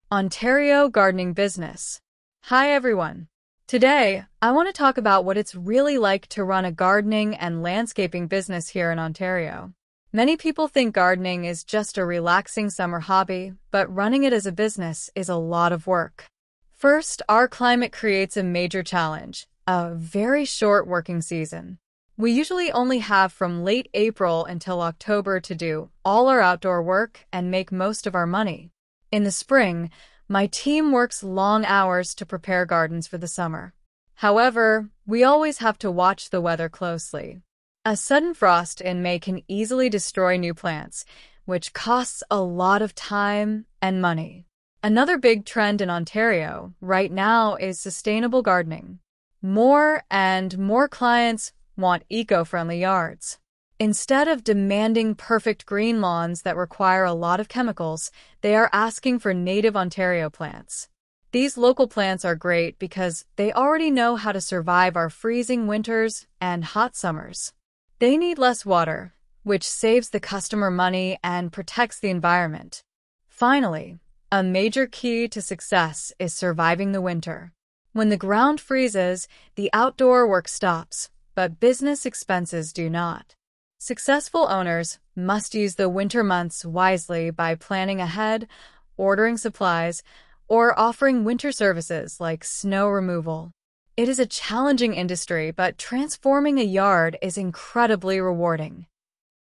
Ontario Gardening Business. Hi everyone. Today, I want to talk about what it's really like to run a gardening and landscaping business here in Ontario. Many people think gardening is just a relaxing summer hobby, but running it as a business is a lot of work. First, our climate creates a major challenge, a very short working season. We usually only have from late April until October to do all our outdoor work and make most of our money. In the spring, my team works long hours to prepare gardens for the summer. However, we always have to watch the weather closely. A sudden frost in May can easily destroy new plants, which costs a lot of time and money. Another big trend in Ontario right now is sustainable gardening. More and more clients want eco-friendly yards. Instead of demanding perfect green lawns that require a lot of chemicals, they are asking for native Ontario plants. These local plants are great because they already know how to survive our freezing winters and hot summers. They need less water, which saves the customer money and protects the environment. Finally, a major key to success is surviving the winter. When the ground freezes, the outdoor work stops, but business expenses do not. Successful owners must use the winter months wisely by planning ahead, ordering supplies, or offering winter services like snow removal. It is a challenging industry, but transforming a yard is incredibly rewarding.